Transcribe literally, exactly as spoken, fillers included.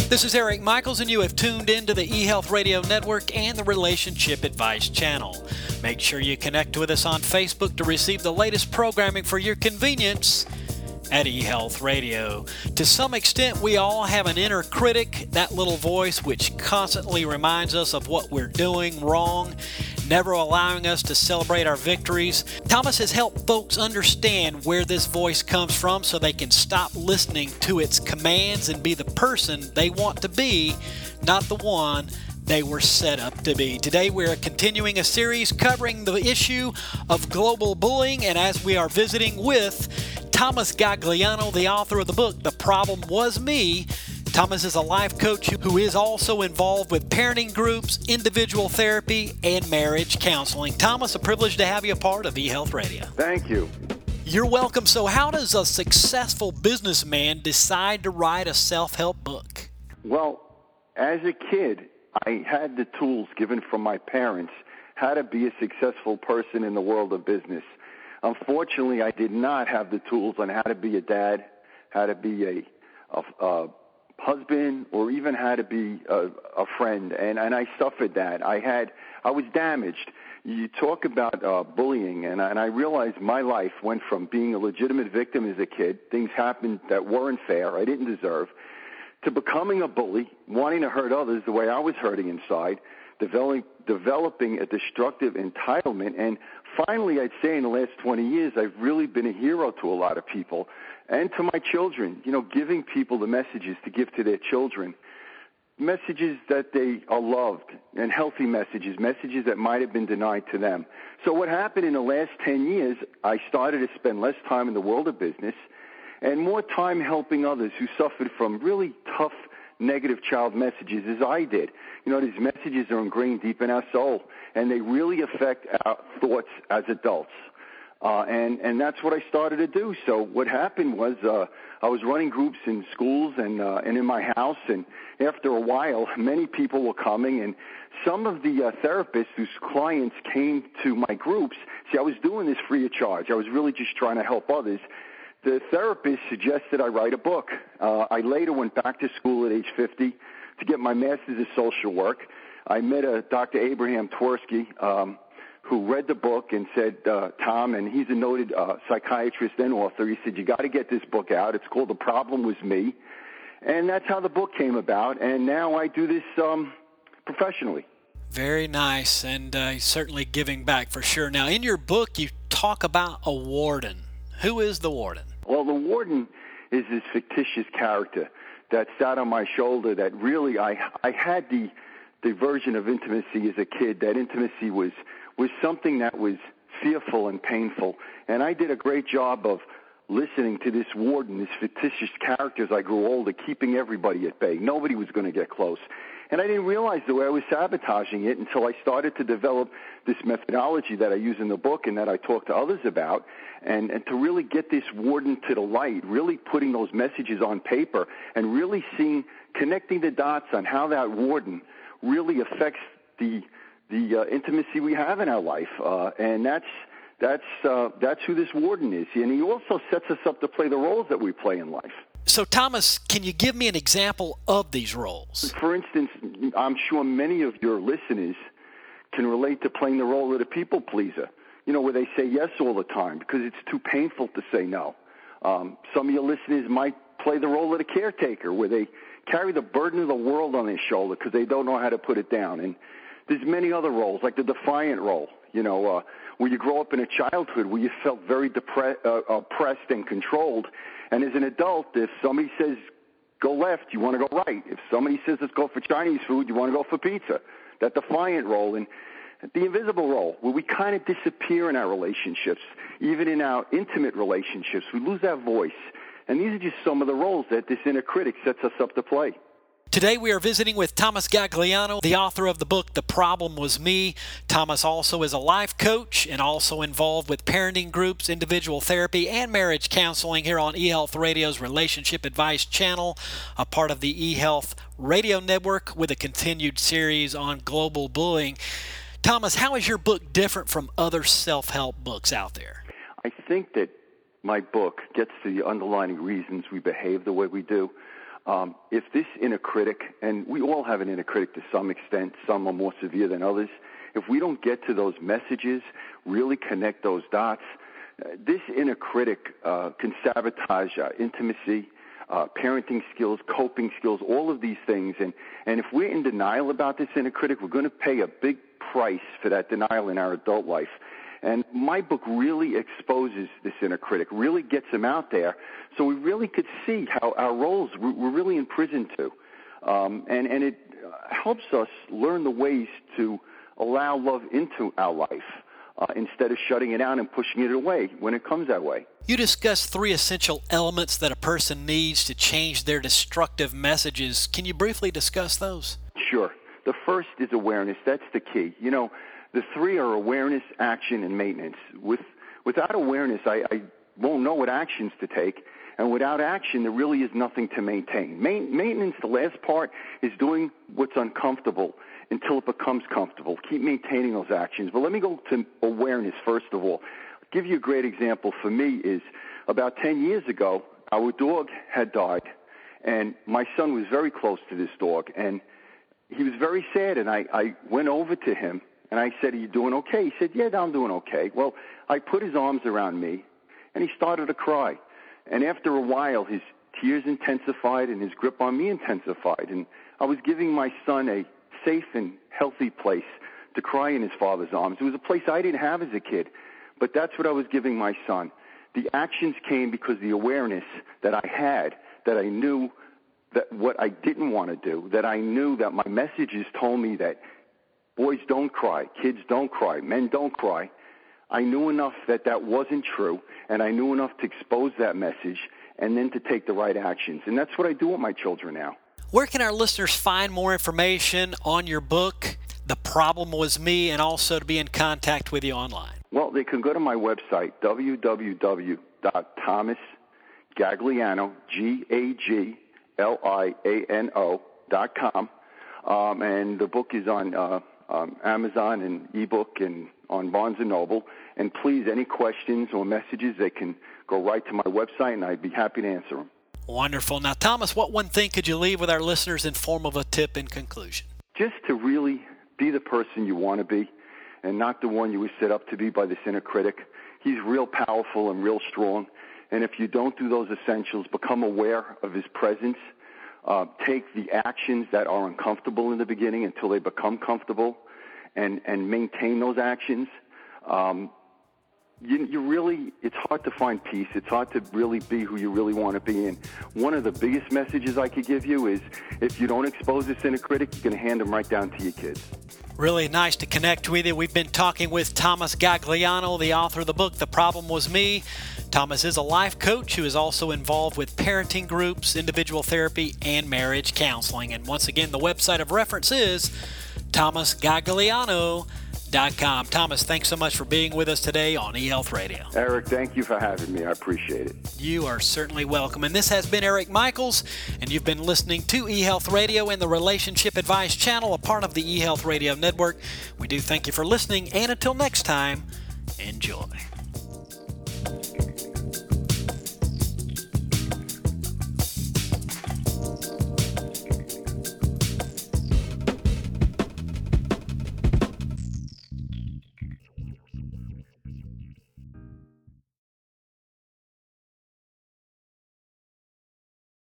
This is Eric Michaels, and you have tuned into the eHealth Radio Network and the Relationship Advice Channel. Make sure you connect with us on Facebook to receive the latest programming for your convenience at eHealth Radio. To some extent, we all have an inner critic, that little voice which constantly reminds us of what we're doing wrong, never allowing us to celebrate our victories. Thomas has helped folks understand where this voice comes from so they can stop listening to its commands and be the person they want to be, not the one they were set up to be. Today we're continuing a series covering the issue of global bullying, and as we are visiting with Thomas Gagliano, the author of the book, The Problem Was Me. Thomas is a life coach who is also involved with parenting groups, individual therapy, and marriage counseling. Thomas, a privilege to have you a part of eHealth Radio. Thank you. You're welcome. So how does a successful businessman decide to write a self-help book? Well, as a kid, I had the tools given from my parents how to be a successful person in the world of business. Unfortunately, I did not have the tools on how to be a dad, how to be a, a, a husband, or even how to be a, a friend, and, and I suffered that. I had, I was damaged. You talk about uh, bullying, and, and I realized my life went from being a legitimate victim as a kid, things happened that weren't fair, I didn't deserve, to becoming a bully, wanting to hurt others the way I was hurting inside, developing, developing a destructive entitlement, and finally, I'd say in the last twenty years, I've really been a hero to a lot of people and to my children, you know, giving people the messages to give to their children, messages that they are loved and healthy messages, messages that might have been denied to them. So what happened in the last ten years, I started to spend less time in the world of business and more time helping others who suffered from really tough, negative child messages as I did. You know, these messages are ingrained deep in our soul, and they really affect our thoughts as adults. Uh, and, and that's what I started to do. So what happened was uh, I was running groups in schools and, uh, and in my house, and after a while, many people were coming, and some of the uh, therapists whose clients came to my groups, see, I was doing this free of charge. I was really just trying to help others. The therapist suggested I write a book. Uh, I later went back to school at age fifty to get my master's of social work. I met a Doctor Abraham Twersky, um, who read the book and said, uh, Tom, and he's a noted uh, psychiatrist and author, he said, you got to get this book out. It's called The Problem Was Me. And that's how the book came about, and now I do this um, professionally. Very nice, and uh, certainly giving back for sure. Now, in your book, you talk about a warden. Who is the warden? Well, the warden is this fictitious character that sat on my shoulder that really I I had the the version of intimacy as a kid. That intimacy was was something that was fearful and painful. And I did a great job of listening to this warden, this fictitious character as I grew older, keeping everybody at bay. Nobody was going to get close. And I didn't realize the way I was sabotaging it until I started to develop this methodology that I use in the book and that I talk to others about, and, and to really get this warden to the light, really putting those messages on paper and really seeing, connecting the dots on how that warden really affects the the uh, intimacy we have in our life. Uh, and that's that's uh, that's who this warden is. And he also sets us up to play the roles that we play in life. So, Thomas, can you give me an example of these roles? For instance, I'm sure many of your listeners can relate to playing the role of the people pleaser, you know, where they say yes all the time because it's too painful to say no. Um, some of your listeners might play the role of the caretaker, where they carry the burden of the world on their shoulder because they don't know how to put it down. And there's many other roles, like the defiant role, you know, uh, where you grow up in a childhood where you felt very depre- uh, oppressed and controlled. And as an adult, if somebody says go left, you want to go right. If somebody says let's go for Chinese food, you want to go for pizza. That defiant role. And the invisible role, where we kind of disappear in our relationships, even in our intimate relationships. We lose our voice. And these are just some of the roles that this inner critic sets us up to play. Today we are visiting with Thomas Gagliano, the author of the book, The Problem Was Me. Thomas also is a life coach and also involved with parenting groups, individual therapy, and marriage counseling here on eHealth Radio's Relationship Advice Channel, a part of the eHealth Radio Network with a continued series on global bullying. Thomas, how is your book different from other self-help books out there? I think that my book gets to the underlying reasons we behave the way we do. Um, if this inner critic, and we all have an inner critic to some extent, some are more severe than others, if we don't get to those messages, really connect those dots, uh, this inner critic uh, can sabotage our intimacy, uh, parenting skills, coping skills, all of these things. And, and if we're in denial about this inner critic, we're going to pay a big price for that denial in our adult life. And my book really exposes this inner critic, really gets him out there, so we really could see how our roles, we're really in prison too. Um, and, and it helps us learn the ways to allow love into our life uh, instead of shutting it down and pushing it away when it comes our way. You discussed three essential elements that a person needs to change their destructive messages. Can you briefly discuss those? Sure. The first is awareness. That's the key. You know, the three are awareness, action, and maintenance. With, without awareness, I, I won't know what actions to take. And without action, there really is nothing to maintain. Main, maintenance, the last part, is doing what's uncomfortable until it becomes comfortable. Keep maintaining those actions. But let me go to awareness first of all. I'll give you a great example for me is about ten years ago, our dog had died. And my son was very close to this dog. And he was very sad. And I, I went over to him. And I said, are you doing okay? He said, yeah, I'm doing okay. Well, I put his arms around me, and he started to cry. And after a while, his tears intensified and his grip on me intensified. And I was giving my son a safe and healthy place to cry in his father's arms. It was a place I didn't have as a kid, but that's what I was giving my son. The actions came because the awareness that I had, that I knew that what I didn't want to do, that I knew that my messages told me that boys don't cry, kids don't cry, men don't cry. I knew enough that that wasn't true, and I knew enough to expose that message and then to take the right actions. And that's what I do with my children now. Where can our listeners find more information on your book, The Problem Was Me, and also to be in contact with you online? Well, they can go to my website, w w w dot thomas gagliano, G A G L I A N O, dot com. Um, and the book is on uh, um, Amazon and ebook and on Barnes and Noble. And please, any questions or messages, they can go right to my website, and I'd be happy to answer them. Wonderful. Now, Thomas, what one thing could you leave with our listeners in form of a tip in conclusion? Just to really be the person you want to be and not the one you were set up to be by this inner critic. He's real powerful and real strong. And if you don't do those essentials, become aware of his presence. Uh, take the actions that are uncomfortable in the beginning until they become comfortable, and, and maintain those actions. Um, you, you really, it's hard to find peace. It's hard to really be who you really want to be. And one of the biggest messages I could give you is if you don't expose this inner critic, you're going to hand them right down to your kids. Really nice to connect with you. We've been talking with Thomas Gagliano, the author of the book, The Problem Was Me. Thomas is a life coach who is also involved with parenting groups, individual therapy, and marriage counseling. And once again, the website of reference is thomas gagliano dot com. Thomas, thanks so much for being with us today on eHealth Radio. Eric, thank you for having me. I appreciate it. You are certainly welcome. And this has been Eric Michaels, and you've been listening to eHealth Radio and the Relationship Advice Channel, a part of the eHealth Radio Network. We do thank you for listening, and until next time, enjoy.